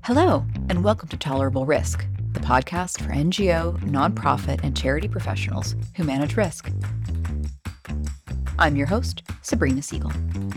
Hello, and welcome to Tolerable Risk, the podcast for NGO, nonprofit, and charity professionals who manage risk. I'm your host, Sabrina Siegel.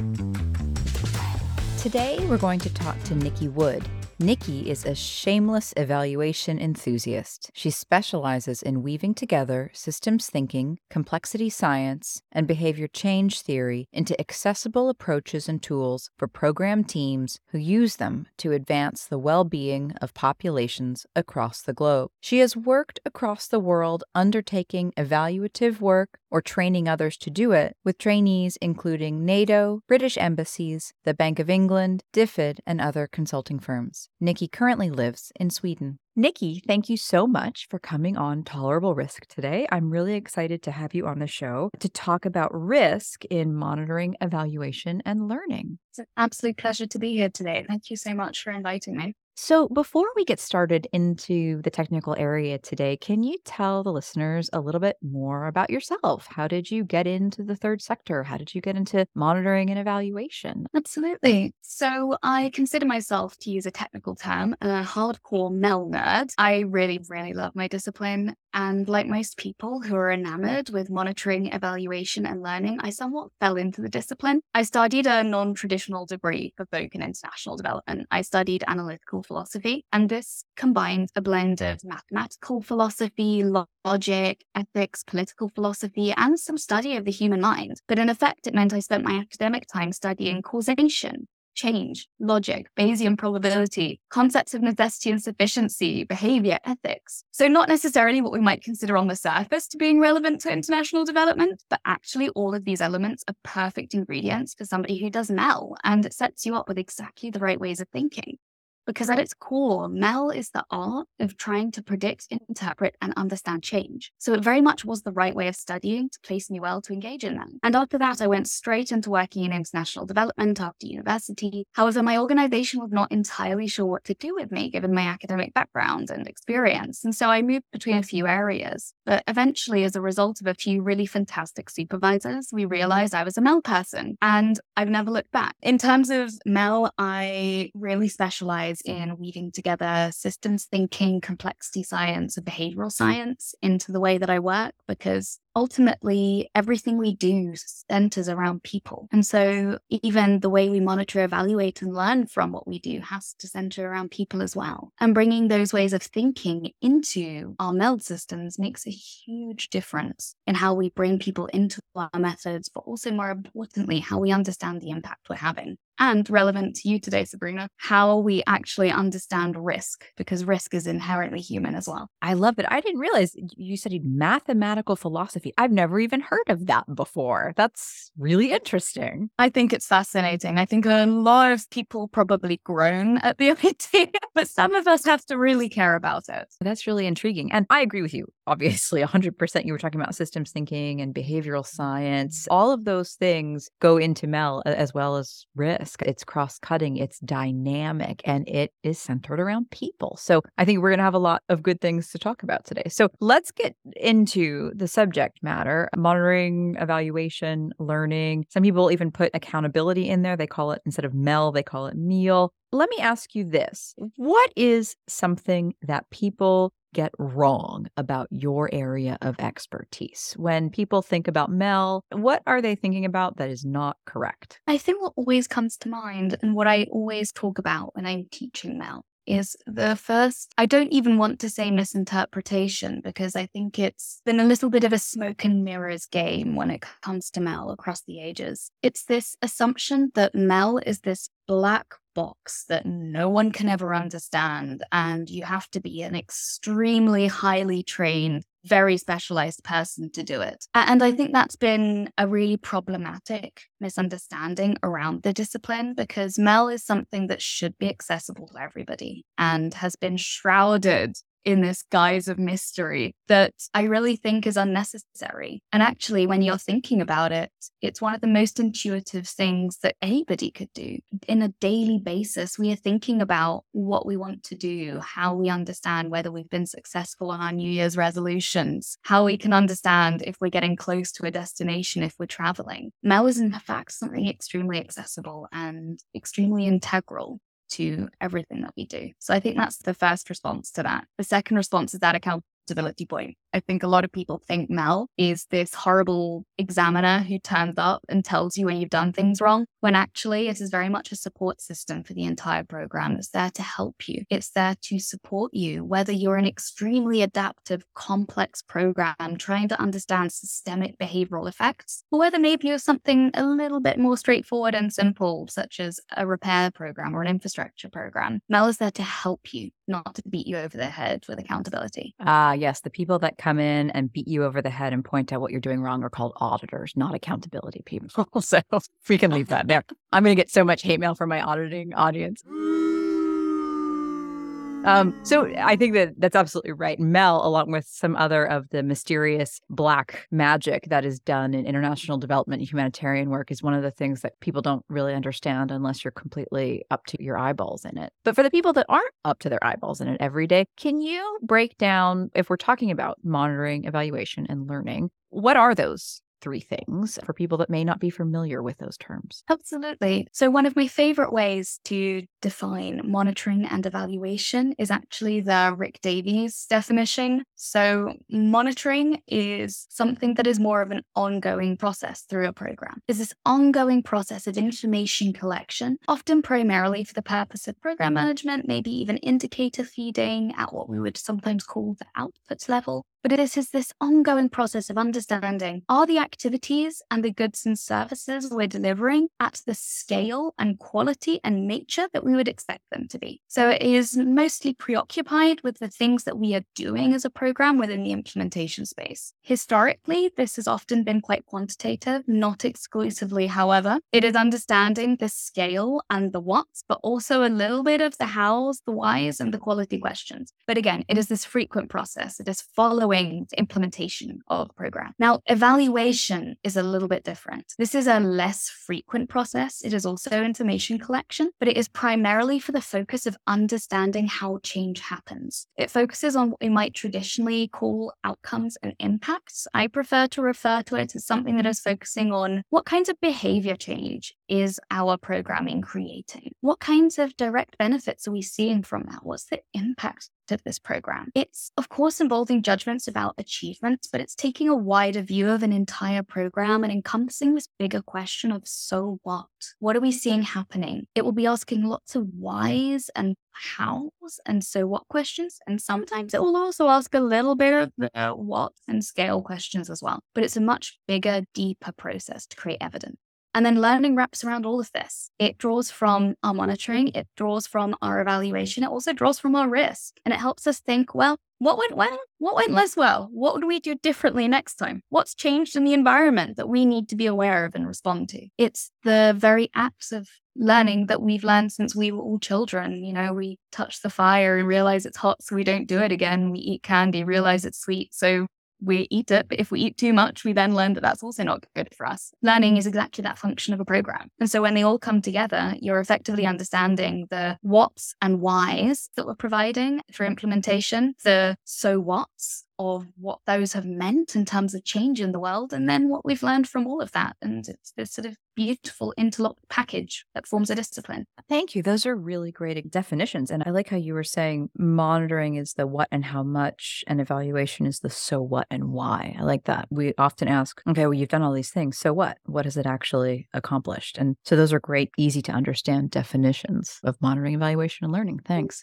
Today, we're going to talk to Nikki Wood. Nikki is a shameless evaluation enthusiast. She specializes in weaving together systems thinking, complexity science, and behavior change theory into accessible approaches and tools for program teams who use them to advance the well-being of populations across the globe. She has worked across the world undertaking evaluative work or training others to do it with trainees including NATO, British embassies, the Bank of England, DFID, and other consulting firms. Nikki currently lives in Sweden. Nikki, thank you so much for coming on Tolerable Risk today. I'm really excited to have you on the show to talk about risk in monitoring, evaluation, and learning. It's an absolute pleasure to be here today. Thank you so much for inviting me. So before we get started into the technical area today, can you tell the listeners a little bit more about yourself? How did you get into the third sector? How did you get into monitoring and evaluation? Absolutely. So I consider myself, to use a technical term, a hardcore MEL nerd. I really, really love my discipline. And like most people who are enamored with monitoring, evaluation, and learning, I somewhat fell into the discipline. I studied a non-traditional degree for folk and international development. I studied analytical philosophy, and this combined a blend of mathematical philosophy, logic, ethics, political philosophy, and some study of the human mind. But in effect, it meant I spent my academic time studying causation, change, logic, Bayesian probability, concepts of necessity and sufficiency, behavior, ethics. So not necessarily what we might consider on the surface to being relevant to international development, but actually all of these elements are perfect ingredients for somebody who does MEL, and it sets you up with exactly the right ways of thinking. Because at its core, MEL is the art of trying to predict, interpret, and understand change. So it very much was the right way of studying to place me well to engage in them. And after that, I went straight into working in international development after university. However, my organization was not entirely sure what to do with me, given my academic background and experience. And so I moved between a few areas. But eventually, as a result of a few really fantastic supervisors, we realized I was a MEL person. And I've never looked back. In terms of MEL, I really specialize in weaving together systems thinking, complexity science, and behavioral science into the way that I work, because ultimately everything we do centers around people. And so even the way we monitor, evaluate, and learn from what we do has to center around people as well. And bringing those ways of thinking into our MELD systems makes a huge difference in how we bring people into our methods, but also more importantly, how we understand the impact we're having. And relevant to you today, Sabrina, how we actually understand risk, because risk is inherently human as well. I love it. I didn't realize you studied mathematical philosophy. I've never even heard of that before. That's really interesting. I think it's fascinating. I think a lot of people probably groan at the idea, but some of us have to really care about it. That's really intriguing. And I agree with you, obviously, 100%. You were talking about systems thinking and behavioral science. All of those things go into MEL as well as risk. It's cross-cutting, it's dynamic, and it is centered around people. So I think we're going to have a lot of good things to talk about today. So let's get into the subject matter: monitoring, evaluation, learning. Some people even put accountability in there. They call it, instead of MEL, they call it MEAL. Let me ask you this. What is something that people get wrong about your area of expertise? When people think about MEL, what are they thinking about that is not correct? I think what always comes to mind, and what I always talk about when I'm teaching MEL, is the first, I don't even want to say misinterpretation, because I think it's been a little bit of a smoke and mirrors game when it comes to MEL across the ages. It's this assumption that MEL is this black box that no one can ever understand, and you have to be an extremely highly trained, very specialized person to do it. And I think that's been a really problematic misunderstanding around the discipline, because MEL is something that should be accessible to everybody and has been shrouded in this guise of mystery that I really think is unnecessary. And actually, when you're thinking about it, it's one of the most intuitive things that anybody could do. In a daily basis, we are thinking about what we want to do, how we understand whether we've been successful on our New Year's resolutions, how we can understand if we're getting close to a destination, if we're traveling. MEL is in fact something extremely accessible and extremely integral to everything that we do. So I think that's the first response to that. The second response is that accountability point. I think a lot of people think Mel is this horrible examiner who turns up and tells you when you've done things wrong, when actually it is very much a support system for the entire program. It's there to help you. It's there to support you, whether you're an extremely adaptive, complex program trying to understand systemic behavioral effects, or whether maybe you're something a little bit more straightforward and simple, such as a repair program or an infrastructure program. Mel is there to help you, not to beat you over the head with accountability. Yes, the people that come in and beat you over the head and point out what you're doing wrong are called auditors, not accountability people. So we can leave that there. I'm going to get so much hate mail from my auditing audience. So I think that's absolutely right. Mel, along with some other of the mysterious black magic that is done in international development and humanitarian work, is one of the things that people don't really understand unless you're completely up to your eyeballs in it. But for the people that aren't up to their eyeballs in it every day, can you break down, if we're talking about monitoring, evaluation, and learning, what are those 3 things for people that may not be familiar with those terms? Absolutely. So one of my favorite ways to define monitoring and evaluation is actually the Rick Davies definition. So monitoring is something that is more of an ongoing process through a program. It's this ongoing process of information collection, often primarily for the purpose of program management, maybe even indicator feeding at what we would sometimes call the output level. But it is this ongoing process of understanding, are the activities and the goods and services we're delivering at the scale and quality and nature that we would expect them to be? So it is mostly preoccupied with the things that we are doing as a program within the implementation space. Historically, this has often been quite quantitative, not exclusively, however. It is understanding the scale and the what's, but also a little bit of the hows, the whys, and the quality questions. But again, it is this frequent process. It is following the implementation of the program. Now, evaluation is a little bit different. This is a less frequent process. It is also information collection, but it is primarily for the focus of understanding how change happens. It focuses on what we might traditionally call outcomes and impacts. I prefer to refer to it as something that is focusing on what kinds of behavior change is our programming creating? What kinds of direct benefits are we seeing from that? What's the impact of this program? It's, of course, involving judgments about achievements, but it's taking a wider view of an entire program and encompassing this bigger question of so what? What are we seeing happening? It will be asking lots of whys and hows and so what questions. And sometimes it will also ask a little bit of the what and scale questions as well. But it's a much bigger, deeper process to create evidence. And then learning wraps around all of this. It draws from our monitoring, it draws from our evaluation, it also draws from our risk. And it helps us think, well, what went well? What went less well? What would we do differently next time? What's changed in the environment that we need to be aware of and respond to? It's the very acts of learning that we've learned since we were all children. You know, we touch the fire and realize it's hot, so we don't do it again. We eat candy, realize it's sweet, so we eat it, but if we eat too much, we then learn that that's also not good for us. Learning is exactly that function of a program. And so when they all come together, you're effectively understanding the what's and whys that we're providing for implementation, the so what's of what those have meant in terms of change in the world, and then what we've learned from all of that. And it's this sort of beautiful interlocked package that forms a discipline. Thank you. Those are really great definitions. And I like how you were saying monitoring is the what and how much, and evaluation is the so what and why. I like that. We often ask, okay, well, you've done all these things. So what? What has it actually accomplished? And so those are great, easy to understand definitions of monitoring, evaluation, and learning. Thanks.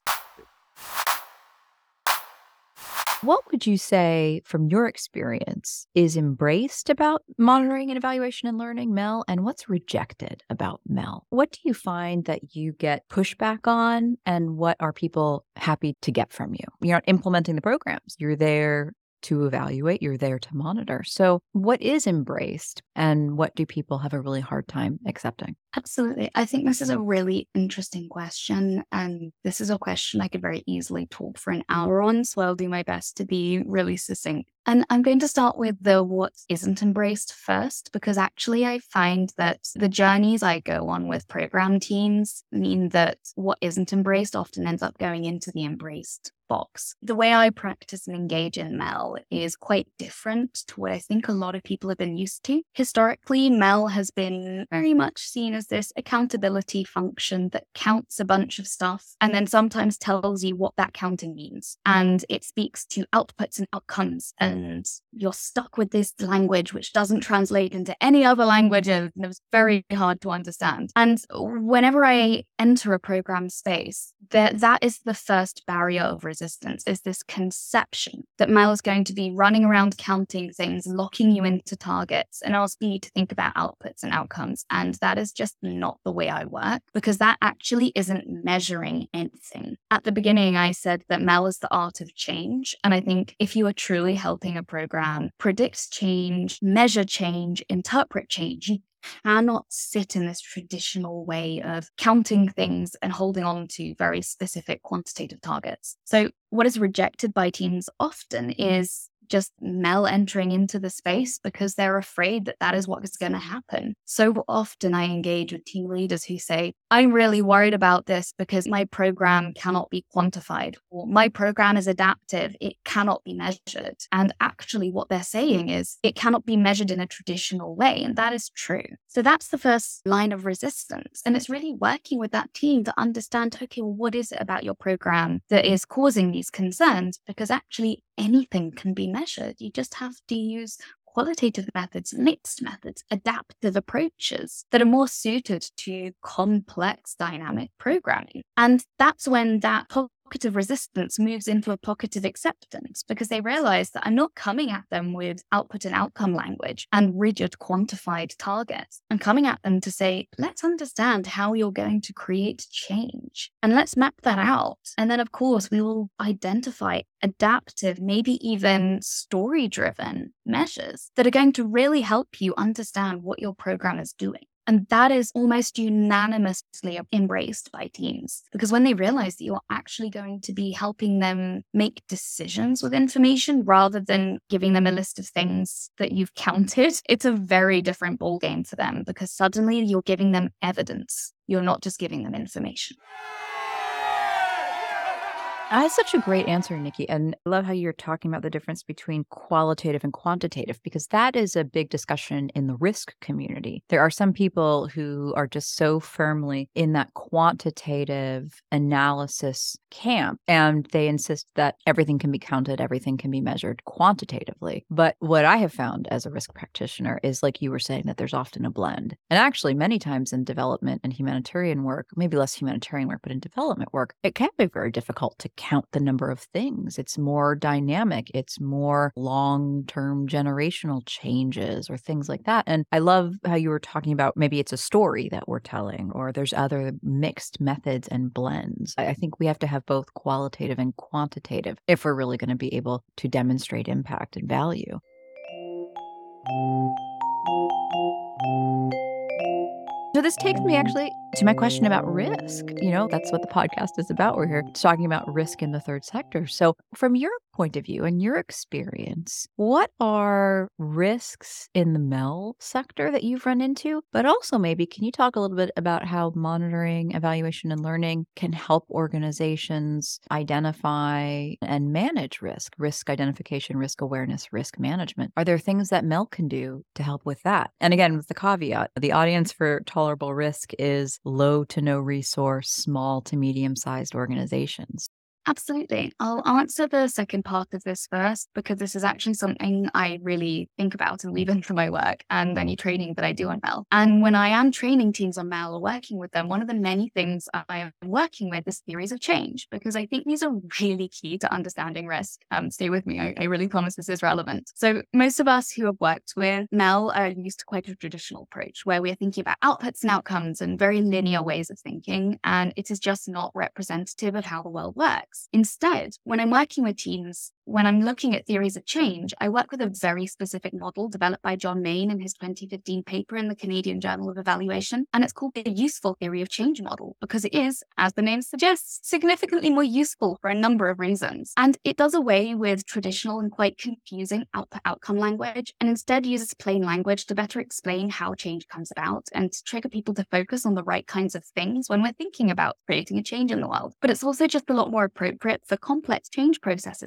What would you say, from your experience, is embraced about monitoring and evaluation and learning, Mel, and what's rejected about Mel? What do you find that you get pushback on, and what are people happy to get from you? You're not implementing the programs. You're there to evaluate. You're there to monitor. So what is embraced, and what do people have a really hard time accepting? Absolutely. I think this is a really interesting question. And this is a question I could very easily talk for an hour on. So I'll do my best to be really succinct. And I'm going to start with the what isn't embraced first, because actually I find that the journeys I go on with program teams mean that what isn't embraced often ends up going into the embraced box. The way I practice and engage in Mel is quite different to what I think a lot of people have been used to. Historically, Mel has been very much seen as this accountability function that counts a bunch of stuff and then sometimes tells you what that counting means. And it speaks to outputs and outcomes. And you're stuck with this language, which doesn't translate into any other language. And it was very hard to understand. And whenever I enter a program space, that is the first barrier of resistance, is this conception that Mel is going to be running around counting things, locking you into targets, and asking you to think about outputs and outcomes. And that is just not the way I work, because that actually isn't measuring anything. At the beginning, I said that Mel is the art of change. And I think if you are truly helping a program predict change, measure change, interpret change, you cannot sit in this traditional way of counting things and holding on to very specific quantitative targets. So what is rejected by teams often is just Mel entering into the space because they're afraid that that is what is going to happen. So often I engage with team leaders who say, I'm really worried about this because my program cannot be quantified, or my program is adaptive, it cannot be measured. And actually what they're saying is it cannot be measured in a traditional way. And that is true. So that's the first line of resistance. And it's really working with that team to understand, okay, well, what is it about your program that is causing these concerns? Because actually anything can be measured. You just have to use qualitative methods, mixed methods, adaptive approaches that are more suited to complex dynamic programming. And that's when that pocket of resistance moves into a pocket of acceptance, because they realize that I'm not coming at them with output and outcome language and rigid quantified targets. I'm coming at them to say, let's understand how you're going to create change and let's map that out. And then, of course, we will identify adaptive, maybe even story-driven measures that are going to really help you understand what your program is doing. And that is almost unanimously embraced by teams, because when they realize that you're actually going to be helping them make decisions with information rather than giving them a list of things that you've counted, it's a very different ballgame for them, because suddenly you're giving them evidence. You're not just giving them information. That's such a great answer, Nikki. And I love how you're talking about the difference between qualitative and quantitative, because that is a big discussion in the risk community. There are some people who are just so firmly in that quantitative analysis camp, and they insist that everything can be counted, everything can be measured quantitatively. But what I have found as a risk practitioner is, like you were saying, that there's often a blend. And actually, many times in development and humanitarian work, maybe less humanitarian work, but in development work, it can be very difficult to count the number of things. It's more dynamic. It's more long-term generational changes or things like that. And I love how you were talking about maybe it's a story that we're telling, or there's other mixed methods and blends. I think we have to have both qualitative and quantitative if we're really going to be able to demonstrate impact and value. So this takes me actually to my question about risk. That's what the podcast is about. We're here talking about risk in the third sector. So from your point of view and your experience, what are risks in the MEL sector that you've run into? But also maybe, can you talk a little bit about how monitoring, evaluation, and learning can help organizations identify and manage risk identification, risk awareness, risk management? Are there things that MEL can do to help with that? And again, with the caveat, the audience for tolerable risk is low to no resource, small to medium-sized organizations. Absolutely. I'll answer the second part of this first, because this is actually something I really think about and weave into my work and any training that I do on MEL. And when I am training teams on MEL or working with them, one of the many things I am working with is theories of change, because I think these are really key to understanding risk. Stay with me. I really promise this is relevant. So most of us who have worked with MEL are used to quite a traditional approach where we're thinking about outputs and outcomes and very linear ways of thinking. And it is just not representative of how the world works. Instead, when I'm working with teams, when I'm looking at theories of change, I work with a very specific model developed by John Main in his 2015 paper in the Canadian Journal of Evaluation. And it's called the Useful Theory of Change model, because it is, as the name suggests, significantly more useful for a number of reasons. And it does away with traditional and quite confusing output-outcome language, and instead uses plain language to better explain how change comes about and to trigger people to focus on the right kinds of things when we're thinking about creating a change in the world. But it's also just a lot more appropriate for complex change processes and complex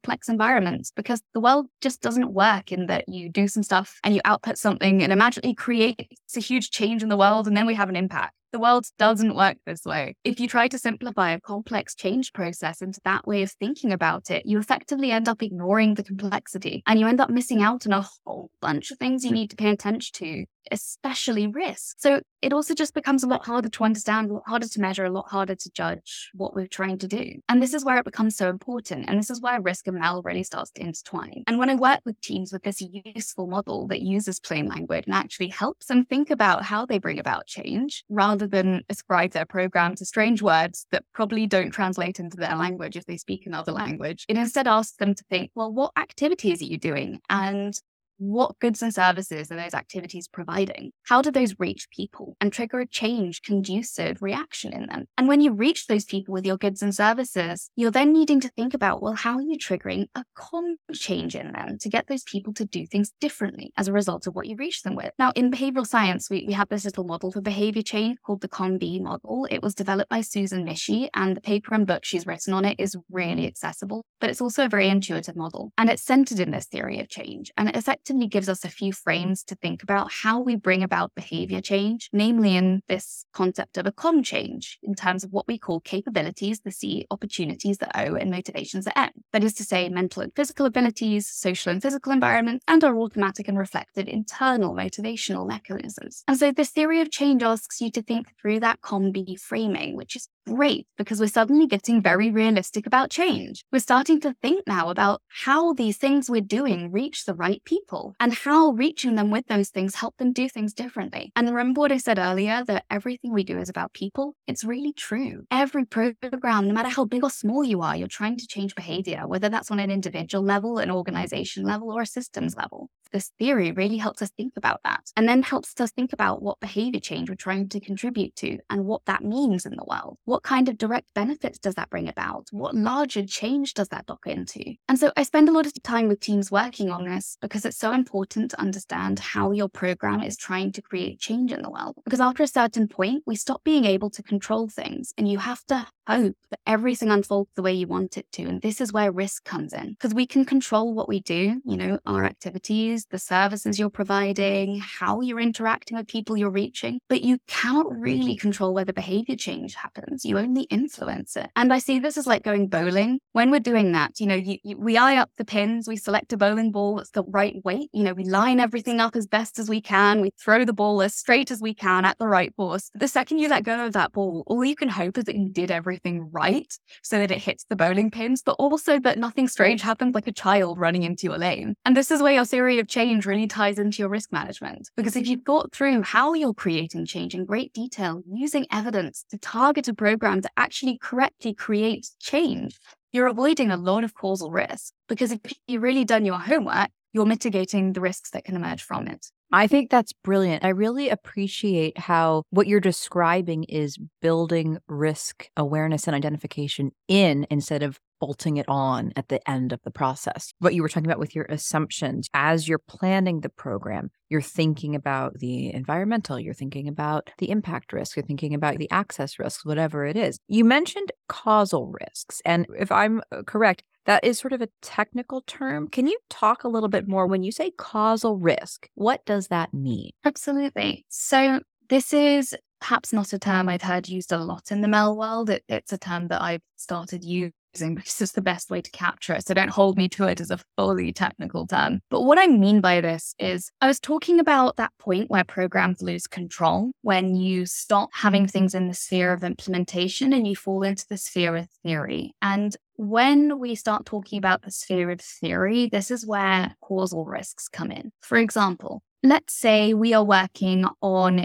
complex environments, because the world just doesn't work in that you do some stuff and you output something and it magically creates a huge change in the world and then we have an impact. The world doesn't work this way. If you try to simplify a complex change process into that way of thinking about it, you effectively end up ignoring the complexity and you end up missing out on a whole bunch of things you need to pay attention to, especially risk. So it also just becomes a lot harder to understand, a lot harder to measure, a lot harder to judge what we're trying to do. And this is where it becomes so important. And this is where risk and ML really starts to intertwine. And when I work with teams with this useful model that uses plain language and actually helps them think about how they bring about change, rather than ascribe their program to strange words that probably don't translate into their language if they speak another language, it instead asks them to think, well, what activities are you doing? And what goods and services are those activities providing? How do those reach people and trigger a change conducive reaction in them? And when you reach those people with your goods and services, you're then needing to think about, well, how are you triggering a change in them to get those people to do things differently as a result of what you reach them with? Now, in behavioral science, we have this little model for behavior change called the COM-B model. It was developed by Susan Mischie, and the paper and book she's written on it is really accessible, but it's also a very intuitive model. And it's centered in this theory of change. And it effectively gives us a few frames to think about how we bring about behavior change, namely in this concept of a COM change in terms of what we call capabilities, the C, opportunities, the O, and motivations, the M. That is to say, mental and physical abilities, social and physical environments, and our automatic and reflected internal motivational mechanisms. And so this theory of change asks you to think through that COM-B framing, which is great because we're suddenly getting very realistic about change. We're starting to think now about how these things we're doing reach the right people and how reaching them with those things help them do things differently. And remember what I said earlier, that everything we do is about people? It's really true. Every program, no matter how big or small you are, you're trying to change behavior, whether that's on an individual level, an organization level, or a systems level. This theory really helps us think about that and then helps us think about what behavior change we're trying to contribute to and what that means in the world. What kind of direct benefits does that bring about? What larger change does that dock into? And so I spend a lot of time with teams working on this because it's so important to understand how your program is trying to create change in the world. Because after a certain point, we stop being able to control things and you have to hope that everything unfolds the way you want it to. And this is where risk comes in because we can control what we do, our activities, the services you're providing, how you're interacting with people you're reaching, but you cannot really control where the behavior change happens. You only influence it. And I see this as like going bowling. When we're doing that, we eye up the pins, we select a bowling ball that's the right weight, we line everything up as best as we can, we throw the ball as straight as we can at the right force. The second you let go of that ball, all you can hope is that you did everything right so that it hits the bowling pins, but also that nothing strange happens like a child running into your lane. And this is where your theory of change really ties into your risk management. Because if you've thought through how you're creating change in great detail, using evidence to target a program to actually correctly create change, you're avoiding a lot of causal risk. Because if you've really done your homework, you're mitigating the risks that can emerge from it. I think that's brilliant. I really appreciate how what you're describing is building risk awareness and identification instead of bolting it on at the end of the process. What you were talking about with your assumptions, as you're planning the program, you're thinking about the environmental, you're thinking about the impact risk, you're thinking about the access risks, whatever it is. You mentioned causal risks. And if I'm correct, that is sort of a technical term. Can you talk a little bit more when you say causal risk? What does that mean? Absolutely. So this is perhaps not a term I've heard used a lot in the ML world. It's a term that I've started using because it's the best way to capture it. So don't hold me to it as a fully technical term. But what I mean by this is I was talking about that point where programs lose control, when you stop having things in the sphere of implementation and you fall into the sphere of theory. And when we start talking about the sphere of theory, this is where causal risks come in. For example, let's say we are working on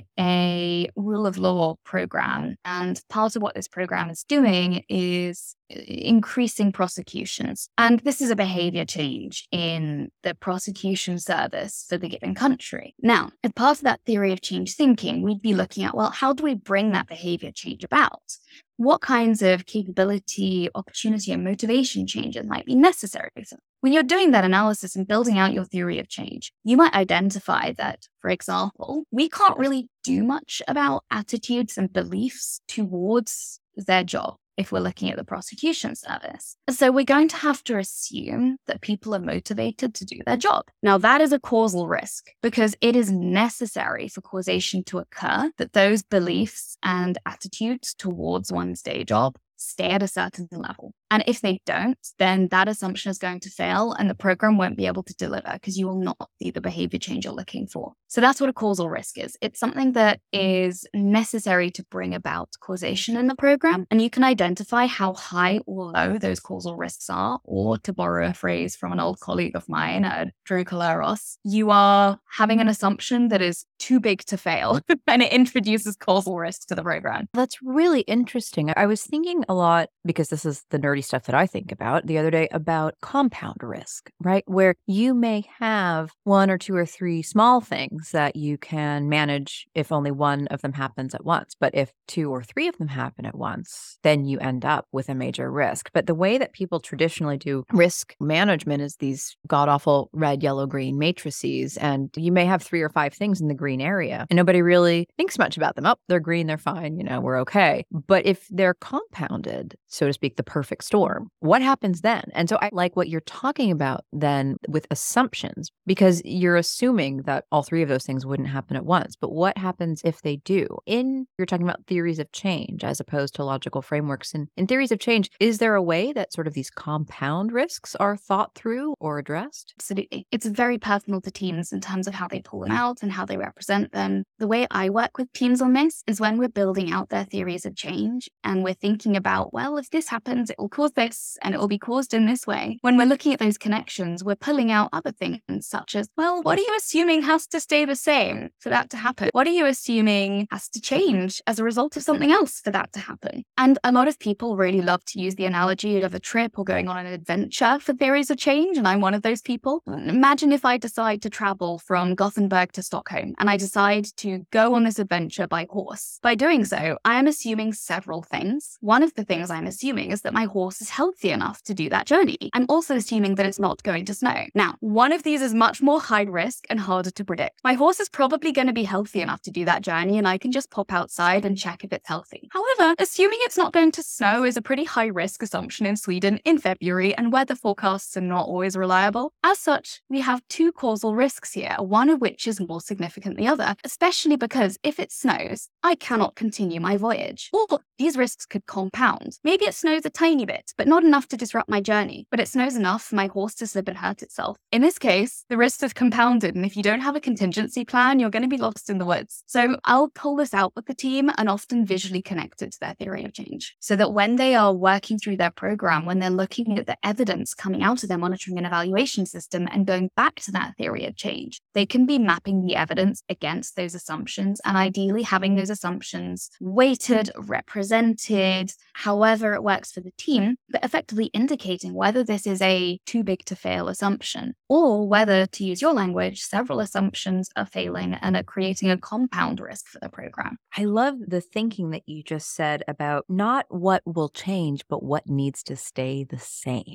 a rule of law program, and part of what this program is doing is increasing prosecutions. And this is a behavior change in the prosecution service for the given country. Now, as part of that theory of change thinking, we'd be looking at, well, how do we bring that behavior change about? What kinds of capability, opportunity, and motivation changes might be necessary? So when you're doing that analysis and building out your theory of change, you might identify that, for example, we can't really do much about attitudes and beliefs towards their job. if we're looking at the prosecution service. So we're going to have to assume that people are motivated to do their job. Now, that is a causal risk because it is necessary for causation to occur that those beliefs and attitudes towards one's day job stay at a certain level. And if they don't, then that assumption is going to fail and the program won't be able to deliver because you will not see the behavior change you're looking for. So that's what a causal risk is. It's something that is necessary to bring about causation in the program. And you can identify how high or low those causal risks are, or to borrow a phrase from an old colleague of mine, Drew Kaleros, you are having an assumption that is too big to fail and it introduces causal risk to the program. That's really interesting. I was thinking a lot, because this is the nerdy stuff that I think about the other day, about compound risk, right? Where you may have one or two or three small things that you can manage if only one of them happens at once. But if two or three of them happen at once, then you end up with a major risk. But the way that people traditionally do risk management is these god-awful red, yellow, green matrices. And you may have 3 or 5 things in the green area and nobody really thinks much about them. Oh, they're green, they're fine, we're okay. But if they're compounded, so to speak, the perfect storm, what happens then? And so I like what you're talking about then with assumptions, because you're assuming that all 3 of those things wouldn't happen at once. But what happens if they do? You're talking about theories of change as opposed to logical frameworks. And in theories of change, is there a way that sort of these compound risks are thought through or addressed? Absolutely. It's very personal to teams in terms of how they pull them out and how they represent them. The way I work with teams on this is when we're building out their theories of change and we're thinking about, well, if this happens, it will cause this and it will be caused in this way. When we're looking at those connections, we're pulling out other things such as, well, what are you assuming has to stay the same for that to happen? What are you assuming has to change as a result of something else for that to happen? And a lot of people really love to use the analogy of a trip or going on an adventure for theories of change. And I'm one of those people. Imagine if I decide to travel from Gothenburg to Stockholm and I decide to go on this adventure by horse. By doing so, I am assuming several things. One of the things I'm assuming is that my horse is healthy enough to do that journey. I'm also assuming that it's not going to snow. Now, one of these is much more high risk and harder to predict. My horse is probably going to be healthy enough to do that journey and I can just pop outside and check if it's healthy. However, assuming it's not going to snow is a pretty high risk assumption in Sweden in February, and weather forecasts are not always reliable. As such, we have 2 causal risks here, one of which is more significant than the other, especially because if it snows, I cannot continue my voyage. Or these risks could compound. Maybe it snows a tiny bit, but not enough to disrupt my journey, but it snows enough for my horse to slip and hurt itself. In this case, the risks have compounded, and if you don't have a contingency plan, you're going to be lost in the woods. So I'll pull this out with the team and often visually connect it to their theory of change, so that when they are working through their program, when they're looking at the evidence coming out of their monitoring and evaluation system and going back to that theory of change, they can be mapping the evidence against those assumptions and ideally having those assumptions weighted, represented, however it works for the team, but effectively indicating whether this is a too big to fail assumption or whether, to use your language, several assumptions are failing and are creating a compound risk for the program. I love the thinking that you just said about not what will change, but what needs to stay the same.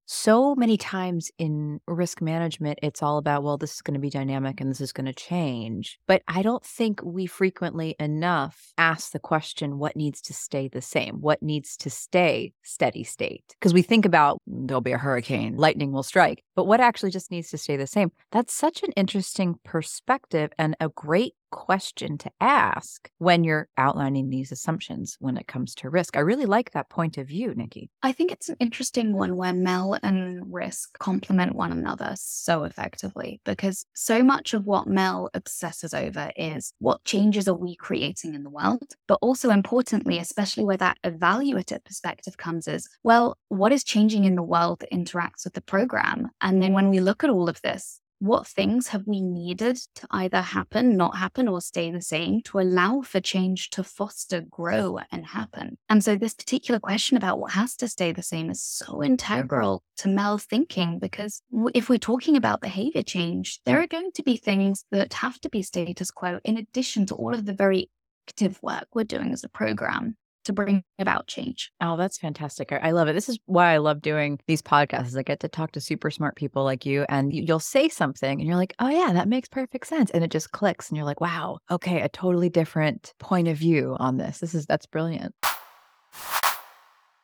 So many times in risk management, it's all about, well, this is going to be dynamic and this is going to change. But I don't think we frequently enough ask the question, what needs to stay the same? What needs to stay steady state? Because we think about there'll be a hurricane, lightning will strike, but what actually just needs to stay the same? That's such an interesting perspective and a great question to ask when you're outlining these assumptions when it comes to risk. I really like that point of view, Nikki. I think it's an interesting one where Mel and risk complement one another so effectively, because so much of what Mel obsesses over is what changes are we creating in the world, but also importantly, especially where that evaluative perspective comes, is, well, what is changing in the world that interacts with the program? And then when we look at all of this, what things have we needed to either happen, not happen, or stay the same to allow for change to foster, grow, and happen? And so this particular question about what has to stay the same is so integral to Mel's thinking, because if we're talking about behavior change, there are going to be things that have to be status quo in addition to all of the very active work we're doing as a program to bring about change. Oh, that's fantastic. I love it. This is why I love doing these podcasts. I get to talk to super smart people like you, and you'll say something and you're like, oh yeah, that makes perfect sense. And it just clicks and you're like, wow, okay, a totally different point of view on this. That's brilliant.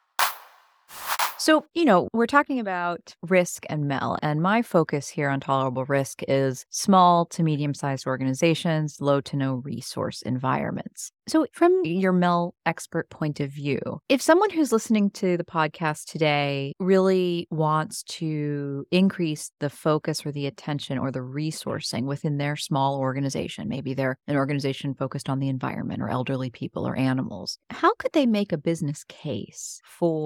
So, we're talking about risk and Mel, and my focus here on tolerable risk is small to medium sized organizations, low to no resource environments. So, from your Mel expert point of view, if someone who's listening to the podcast today really wants to increase the focus or the attention or the resourcing within their small organization, maybe they're an organization focused on the environment or elderly people or animals, how could they make a business case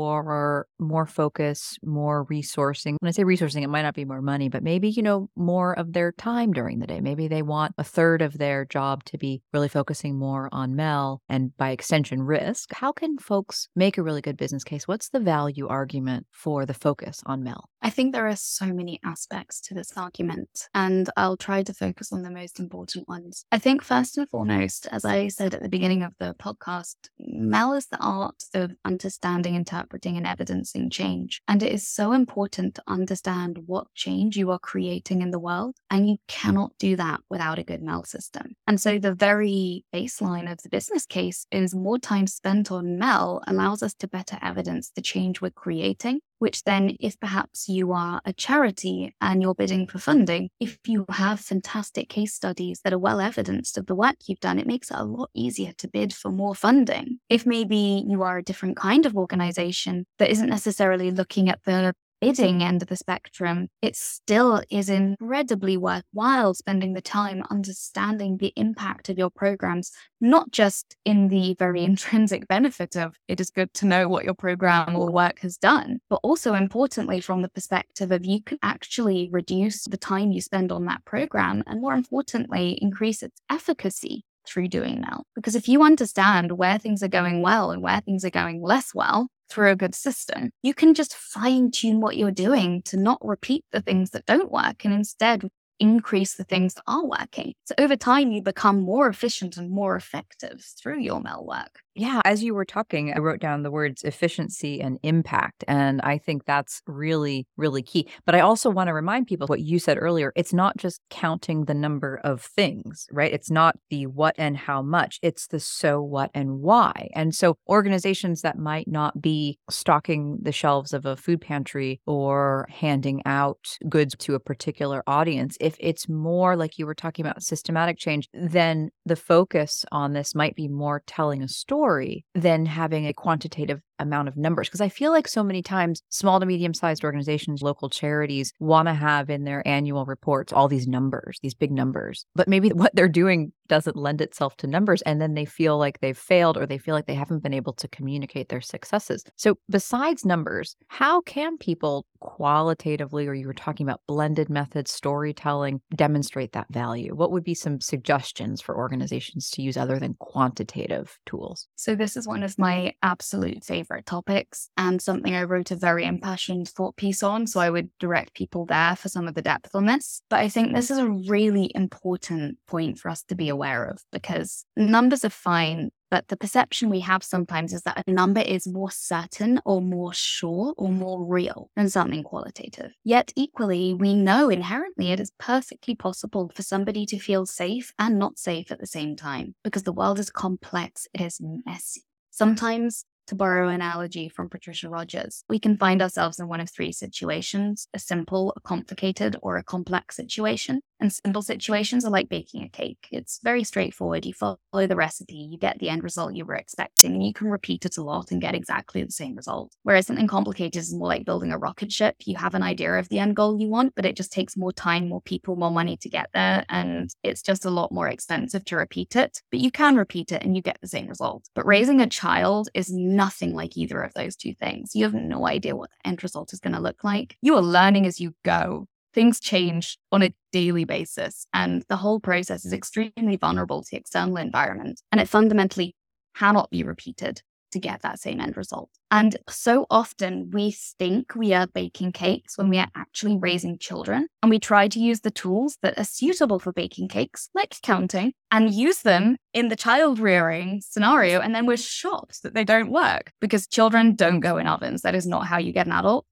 for more focus, more resourcing? When I say resourcing, it might not be more money, but maybe, more of their time during the day. Maybe they want a third of their job to be really focusing more on Mel and by extension risk. How can folks make a really good business case? What's the value argument for the focus on Mel? I think there are so many aspects to this argument, and I'll try to focus on the most important ones. I think first and foremost, as I said at the beginning of the podcast, Mel is the art of understanding, interpreting, and evidencing change. And it is so important to understand what change you are creating in the world, and you cannot do that without a good Mel system. And so the very baseline of the business case is more time spent on Mel allows us to better evidence the change we're creating, which then, if perhaps you are a charity and you're bidding for funding, if you have fantastic case studies that are well evidenced of the work you've done, it makes it a lot easier to bid for more funding. If maybe you are a different kind of organization that isn't necessarily looking at the bidding end of the spectrum, it still is incredibly worthwhile spending the time understanding the impact of your programs, not just in the very intrinsic benefit of it is good to know what your program or work has done, but also importantly from the perspective of you can actually reduce the time you spend on that program and more importantly, increase its efficacy through doing Mel. Because if you understand where things are going well and where things are going less well, through a good system, you can just fine tune what you're doing to not repeat the things that don't work and instead increase the things that are working. So over time, you become more efficient and more effective through your Mel work. Yeah, as you were talking, I wrote down the words efficiency and impact. And I think that's really, really key. But I also want to remind people what you said earlier. It's not just counting the number of things, right? It's not the what and how much. It's the so, what, and why. And so organizations that might not be stocking the shelves of a food pantry or handing out goods to a particular audience, if it's more like you were talking about systematic change, then the focus on this might be more telling a story than having a quantitative amount of numbers. Because I feel like so many times small to medium-sized organizations, local charities want to have in their annual reports all these numbers, these big numbers. But maybe what they're doing doesn't lend itself to numbers. And then they feel like they've failed or they feel like they haven't been able to communicate their successes. So besides numbers, how can people qualitatively, or you were talking about blended methods, storytelling, demonstrate that value? What would be some suggestions for organizations to use other than quantitative tools? So this is one of my absolute favorite topics and something I wrote a very impassioned thought piece on. So I would direct people there for some of the depth on this. But I think this is a really important point for us to be aware of because numbers are fine. But the perception we have sometimes is that a number is more certain or more sure or more real than something qualitative. Yet equally, we know inherently it is perfectly possible for somebody to feel safe and not safe at the same time because the world is complex, it is messy. Sometimes, to borrow an analogy from Patricia Rogers, we can find ourselves in one of three situations: a simple, a complicated, or a complex situation. And simple situations are like baking a cake. It's very straightforward. You follow the recipe, you get the end result you were expecting, and you can repeat it a lot and get exactly the same result. Whereas something complicated is more like building a rocket ship. You have an idea of the end goal you want, but it just takes more time, more people, more money to get there. And it's just a lot more expensive to repeat it. But you can repeat it and you get the same result. But raising a child is nothing like either of those two things. You have no idea what the end result is going to look like. You are learning as you go. Things change on a daily basis, and the whole process is extremely vulnerable to the external environment, and it fundamentally cannot be repeated to get that same end result. And so often we think we are baking cakes when we are actually raising children, and we try to use the tools that are suitable for baking cakes, like counting, and use them in the child rearing scenario, and then we're shocked that they don't work because children don't go in ovens. That is not how you get an adult.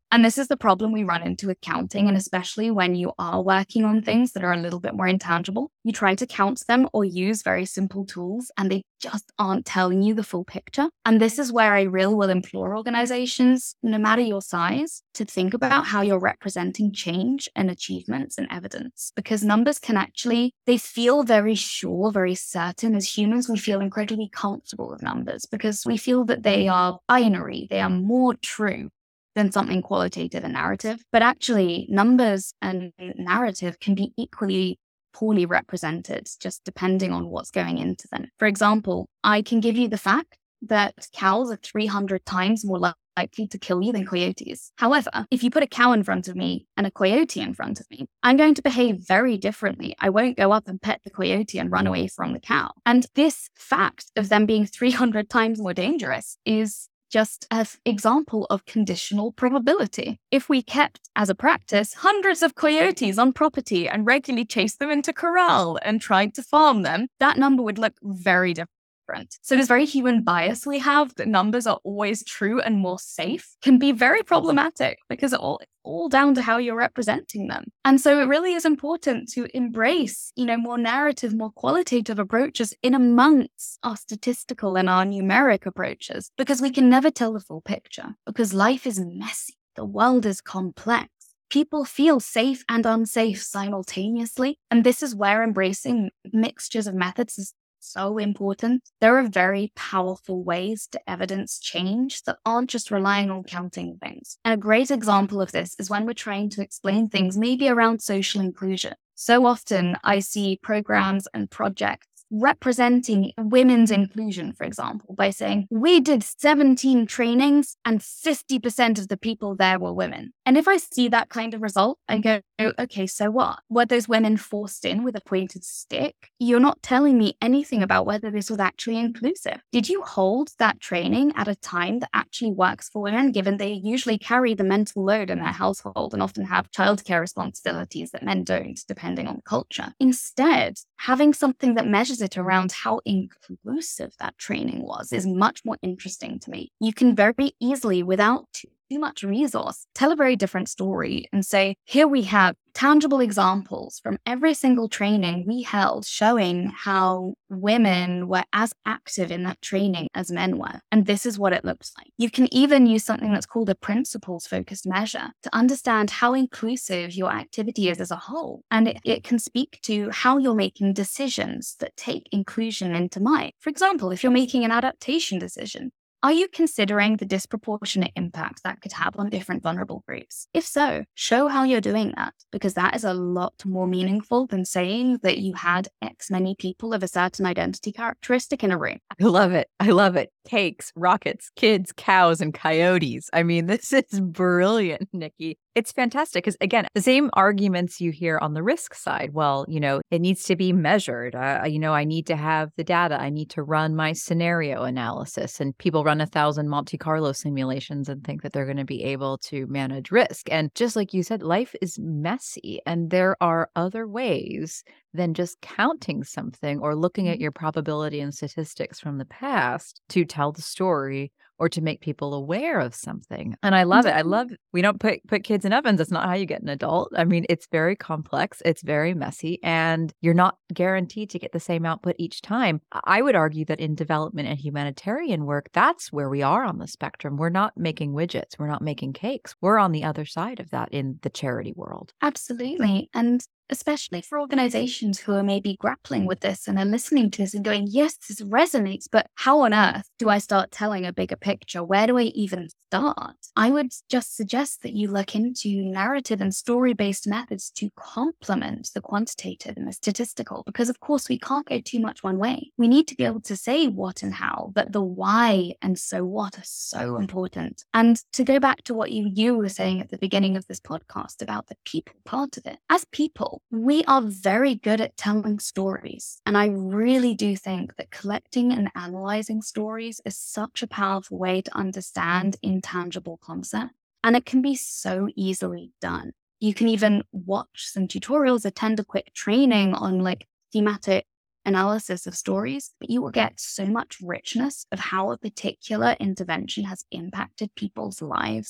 And this is the problem we run into with counting, and especially when you are working on things that are a little bit more intangible. You try to count them or use very simple tools, and they just aren't telling you the full picture. And this is where I really will implore organizations, no matter your size, to think about how you're representing change and achievements and evidence. Because numbers can actually, they feel very sure, very certain. As humans, we feel incredibly comfortable with numbers because we feel that they are binary, they are more true than something qualitative and narrative. But actually, numbers and narrative can be equally poorly represented, just depending on what's going into them. For example, I can give you the fact that cows are 300 times more likely to kill you than coyotes. However, if you put a cow in front of me and a coyote in front of me, I'm going to behave very differently. I won't go up and pet the coyote and run away from the cow. And this fact of them being 300 times more dangerous is just an example of conditional probability. If we kept, as a practice, hundreds of coyotes on property and regularly chased them into corral and tried to farm them, that number would look very different. So this very human bias we have that numbers are always true and more safe can be very problematic because it's all down to how you're representing them. And so it really is important to embrace, more narrative, more qualitative approaches in amongst our statistical and our numeric approaches, because we can never tell the full picture because life is messy. The world is complex. People feel safe and unsafe simultaneously. And this is where embracing mixtures of methods is so important. There are very powerful ways to evidence change that aren't just relying on counting things. And a great example of this is when we're trying to explain things maybe around social inclusion. So often I see programs and projects representing women's inclusion, for example, by saying, we did 17 trainings and 50% of the people there were women. And if I see that kind of result, I go, okay, so what? Were those women forced in with a pointed stick? You're not telling me anything about whether this was actually inclusive. Did you hold that training at a time that actually works for women, given they usually carry the mental load in their household and often have childcare responsibilities that men don't, depending on culture? Instead, having something that measures it around how inclusive that training was is much more interesting to me. You can very easily, without too much resource, tell a very different story and say, here we have tangible examples from every single training we held showing how women were as active in that training as men were. And this is what it looks like. You can even use something that's called a principles-focused measure to understand how inclusive your activity is as a whole. And it can speak to how you're making decisions that take inclusion into mind. For example, if you're making an adaptation decision, are you considering the disproportionate impact that could have on different vulnerable groups? If so, show how you're doing that, because that is a lot more meaningful than saying that you had X many people of a certain identity characteristic in a room. I love it. I love it. Cakes, rockets, kids, cows, and coyotes. I mean, this is brilliant, Nikki. It's fantastic because, again, the same arguments you hear on the risk side. Well, it needs to be measured. I need to have the data. I need to run my scenario analysis. And people run 1,000 Monte Carlo simulations and think that they're going to be able to manage risk. And just like you said, life is messy. And there are other ways than just counting something or looking at your probability and statistics from the past to tell the story or to make people aware of something. And I love it. I love, we don't put kids in ovens. That's not how you get an adult. I mean, it's very complex. It's very messy, and you're not guaranteed to get the same output each time. I would argue that in development and humanitarian work, that's where we are on the spectrum. We're not making widgets. We're not making cakes. We're on the other side of that in the charity world. Absolutely. And especially for organizations who are maybe grappling with this and are listening to this and going, yes, this resonates, but how on earth do I start telling a bigger picture? Where do I even start? I would just suggest that you look into narrative and story-based methods to complement the quantitative and the statistical, because of course we can't go too much one way. We need to be able to say what and how, but the why and so what are so important. And to go back to what you were saying at the beginning of this podcast about the people part of it, as people, we are very good at telling stories. And I really do think that collecting and analyzing stories is such a powerful way to understand intangible concepts. And it can be so easily done. You can even watch some tutorials, attend a quick training on thematic analysis of stories, but you will get so much richness of how a particular intervention has impacted people's lives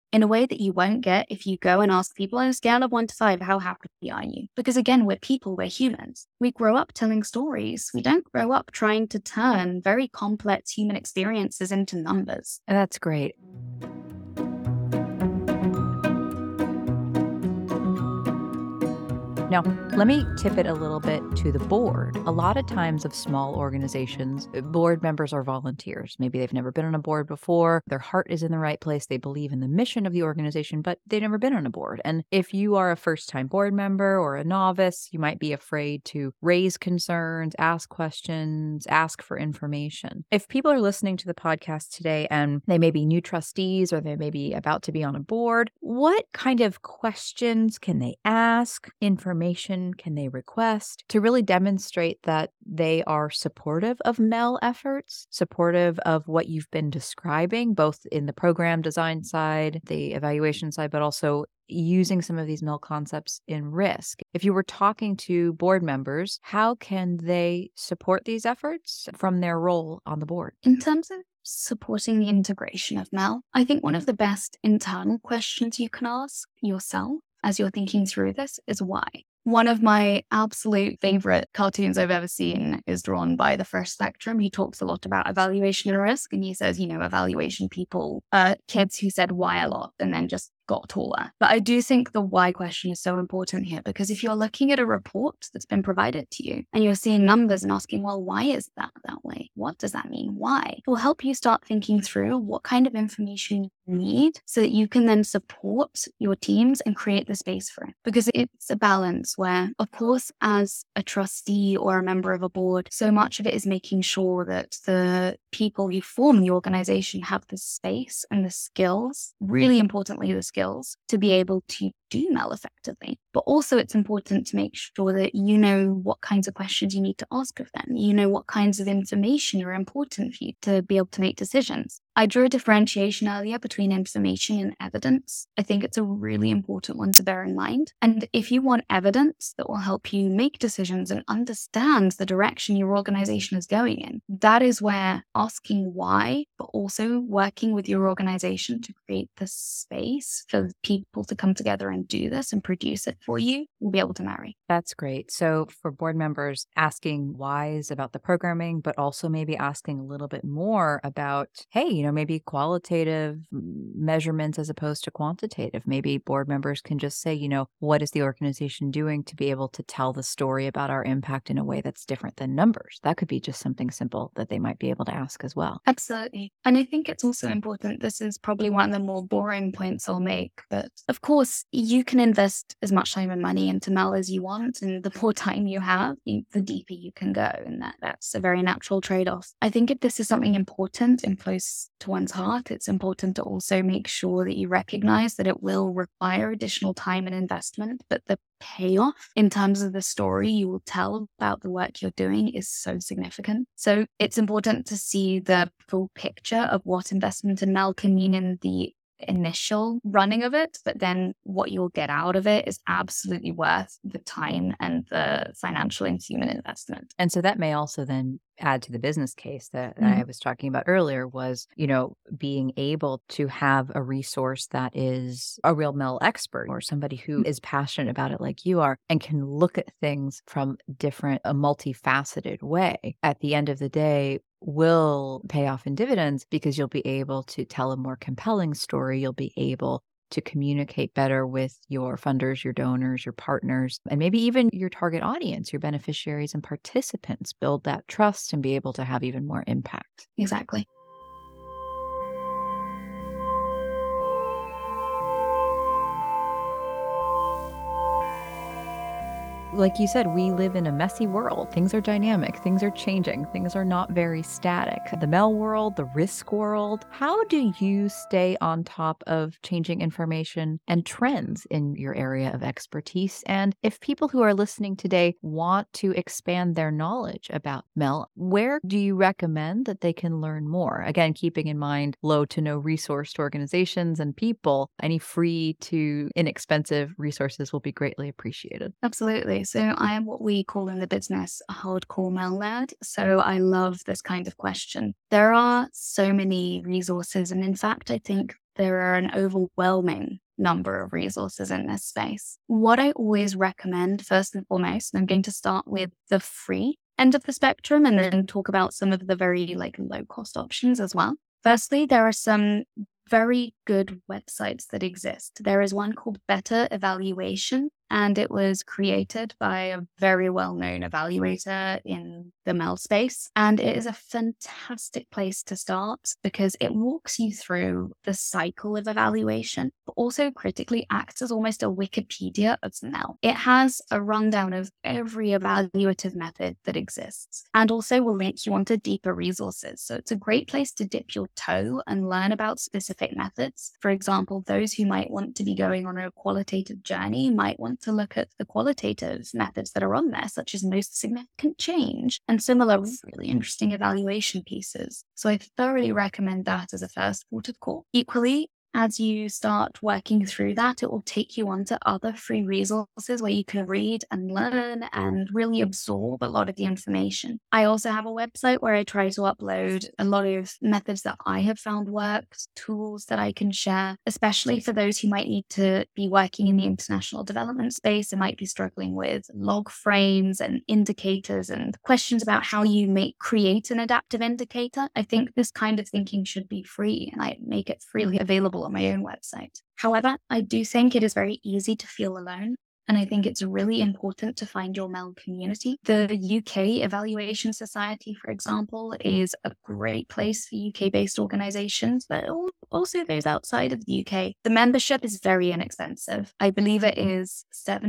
in a way that you won't get if you go and ask people on a scale of 1 to 5, how happy are you? Because again, we're people, we're humans. We grow up telling stories. We don't grow up trying to turn very complex human experiences into numbers. That's great. Now, let me tip it a little bit to the board. A lot of times of small organizations, board members are volunteers. Maybe they've never been on a board before. Their heart is in the right place. They believe in the mission of the organization, but they've never been on a board. And if you are a first-time board member or a novice, you might be afraid to raise concerns, ask questions, ask for information. If people are listening to the podcast today and they may be new trustees or they may be about to be on a board, what kind of questions can they ask? Information can they request to really demonstrate that they are supportive of MEL efforts, supportive of what you've been describing, both in the program design side, the evaluation side, but also using some of these MEL concepts in risk? If you were talking to board members, how can they support these efforts from their role on the board? In terms of supporting the integration of MEL, I think one of the best internal questions you can ask yourself as you're thinking through this is why. One of my absolute favorite cartoons I've ever seen is drawn by the First Spectrum. He talks a lot about evaluation and risk, and he says, evaluation people, kids who said why a lot and then just got taller. But I do think the why question is so important here, because if you're looking at a report that's been provided to you and you're seeing numbers and asking, well, why is that way? What does that mean? Why? It will help you start thinking through what kind of information you need so that you can then support your teams and create the space for it. Because it's a balance where, of course, as a trustee or a member of a board, so much of it is making sure that the people who form the organization have the space and the skills, really importantly, the skills to be able to do MEL effectively. But also it's important to make sure that you know what kinds of questions you need to ask of them. You know what kinds of information are important for you to be able to make decisions. I drew a differentiation earlier between information and evidence. I think it's a really important one to bear in mind. And if you want evidence that will help you make decisions and understand the direction your organization is going in, that is where asking why, but also working with your organization to create the space for people to come together and do this and produce it for you, will be able to marry. That's great. So for board members, asking whys about the programming, but also maybe asking a little bit more about, hey, maybe qualitative measurements as opposed to quantitative. Maybe board members can just say, what is the organization doing to be able to tell the story about our impact in a way that's different than numbers? That could be just something simple that they might be able to ask as well. Absolutely. And I think it's also important, this is probably one of the more boring points I'll make, but of course, you can invest as much time and money into MEL as you want, and the more time you have, the deeper you can go, and that's a very natural trade-off. I think if this is something important and close to one's heart, it's important to also make sure that you recognize that it will require additional time and investment, but the payoff in terms of the story you will tell about the work you're doing is so significant. So it's important to see the full picture of what investment in MEL can mean in the initial running of it, but then what you'll get out of it is absolutely worth the time and the financial and human investment. And so that may also then add to the business case that I was talking about earlier was, being able to have a resource that is a real MEL expert or somebody who is passionate about it like you are and can look at things from a multifaceted way. At the end of the day, will pay off in dividends because you'll be able to tell a more compelling story. You'll be able to communicate better with your funders, your donors, your partners, and maybe even your target audience, your beneficiaries and participants, build that trust and be able to have even more impact. Exactly. Like you said, we live in a messy world. Things are dynamic. Things are changing. Things are not very static. The MEL world, the risk world. How do you stay on top of changing information and trends in your area of expertise? And if people who are listening today want to expand their knowledge about MEL, where do you recommend that they can learn more? Again, keeping in mind low to no resourced organizations and people, any free to inexpensive resources will be greatly appreciated. Absolutely. So I am what we call in the business a hardcore MEL nerd. So I love this kind of question. There are so many resources. And in fact, I think there are an overwhelming number of resources in this space. What I always recommend, first and foremost, and I'm going to start with the free end of the spectrum and then talk about some of the very low cost options as well. Firstly, there are some very good websites that exist. There is one called Better Evaluation, and it was created by a very well-known evaluator in the MEL space. And it is a fantastic place to start because it walks you through the cycle of evaluation, but also critically acts as almost a Wikipedia of MEL. It has a rundown of every evaluative method that exists and also will link you onto deeper resources. So it's a great place to dip your toe and learn about specific methods. For example, those who might want to be going on a qualitative journey might want to look at the qualitative methods that are on there, such as most significant change and similar really interesting evaluation pieces. So I thoroughly recommend that as a first port of call. Equally, as you start working through that, it will take you onto other free resources where you can read and learn and really absorb a lot of the information. I also have a website where I try to upload a lot of methods that I have found work, tools that I can share, especially for those who might need to be working in the international development space and might be struggling with log frames and indicators and questions about how you create an adaptive indicator. I think this kind of thinking should be free, and I make it freely available on my own website. However, I do think it is very easy to feel alone. And I think it's really important to find your MEL community. The UK Evaluation Society, for example, is a great place for UK-based organizations, but also those outside of the UK. The membership is very inexpensive. I believe it is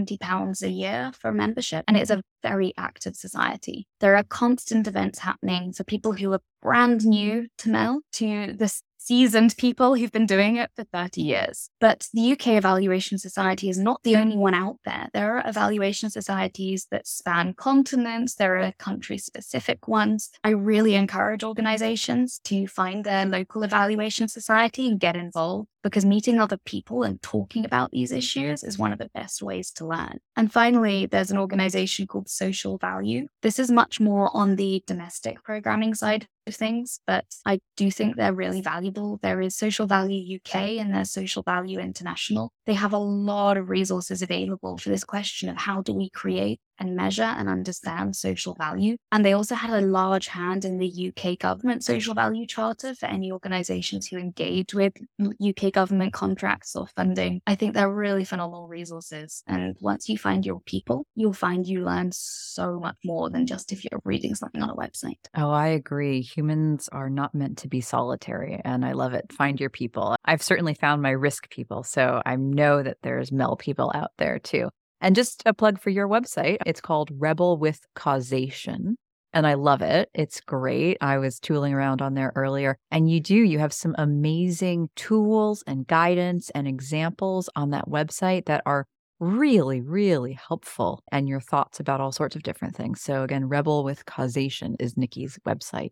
£70 a year for membership, and it's a very active society. There are constant events happening for people who are brand new to MEL, to the seasoned people who've been doing it for 30 years. But the UK Evaluation Society is not the only one out there. There are evaluation societies that span continents. There are country-specific ones. I really encourage organizations to find their local evaluation society and get involved, because meeting other people and talking about these issues is one of the best ways to learn. And finally, there's an organization called Social Value. This is much more on the domestic programming side of things, but I do think they're really valuable. There is Social Value UK and there's Social Value International. They have a lot of resources available for this question of how do we create and measure and understand social value. And they also had a large hand in the UK government social value charter for any organizations who engage with UK government contracts or funding. I think they're really phenomenal resources. And once you find your people, you'll find you learn so much more than just if you're reading something on a website. Oh, I agree. Humans are not meant to be solitary, and I love it. Find your people. I've certainly found my risk people, so I know that there's MEL people out there too. And just a plug for your website, it's called Rebel with Causation. And I love it. It's great. I was tooling around on there earlier. And you have some amazing tools and guidance and examples on that website that are really, really helpful, and your thoughts about all sorts of different things. So again, Rebel with Causation is Nikki's website.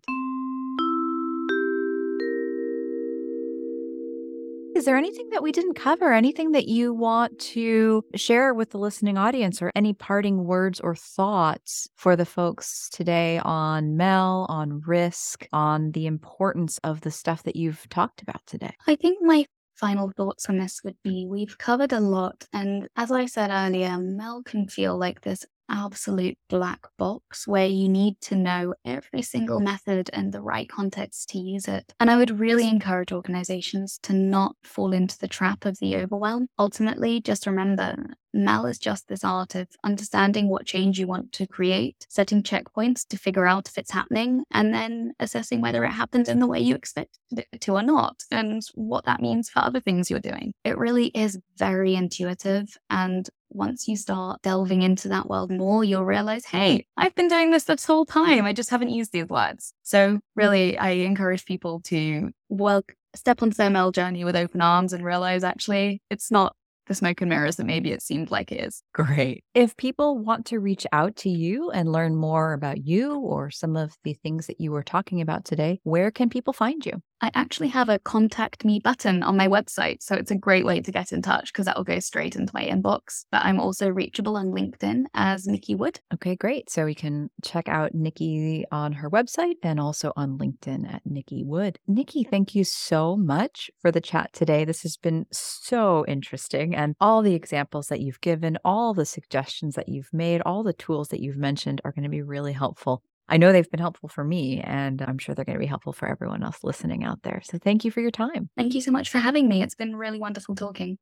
Is there anything that we didn't cover? Anything that you want to share with the listening audience, or any parting words or thoughts for the folks today on MEL, on risk, on the importance of the stuff that you've talked about today? I think my final thoughts on this would be, we've covered a lot. And as I said earlier, MEL can feel like this absolute black box where you need to know every single method and the right context to use it. And I would really encourage organizations to not fall into the trap of the overwhelm. Ultimately, just remember, MEL is just this art of understanding what change you want to create, setting checkpoints to figure out if it's happening, and then assessing whether it happened in the way you expected it to or not, and what that means for other things you're doing. It really is very intuitive, and once you start delving into that world more, you'll realize, hey, I've been doing this whole time. I just haven't used these words. So really, I encourage people to step onto their MEL journey with open arms and realize, actually, it's not the smoke and mirrors that maybe it seemed like it is. Great. If people want to reach out to you and learn more about you or some of the things that you were talking about today, where can people find you? I actually have a contact me button on my website. So it's a great way to get in touch because that will go straight into my inbox. But I'm also reachable on LinkedIn as Nikki Wood. Okay, great. So we can check out Nikki on her website and also on LinkedIn at Nikki Wood. Nikki, thank you so much for the chat today. This has been so interesting, and all the examples that you've given, all the suggestions that you've made, all the tools that you've mentioned are going to be really helpful. I know they've been helpful for me, and I'm sure they're going to be helpful for everyone else listening out there. So thank you for your time. Thank you so much for having me. It's been really wonderful talking.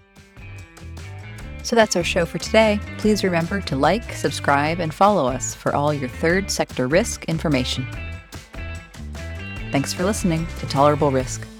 So that's our show for today. Please remember to like, subscribe, and follow us for all your third sector risk information. Thanks for listening to Tolerable Risk.